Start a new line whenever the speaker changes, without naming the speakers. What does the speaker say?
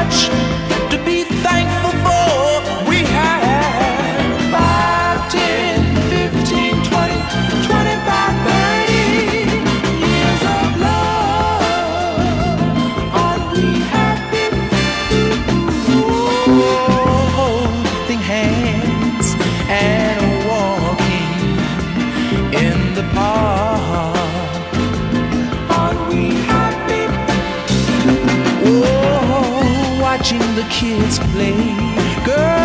much to be thankful for. We have 5, 10, 15, 20, 25, 30 years of love. Aren't we happy? Holding hands and walking in the park. Aren't we happy? Oh, watching the kids play. Girl,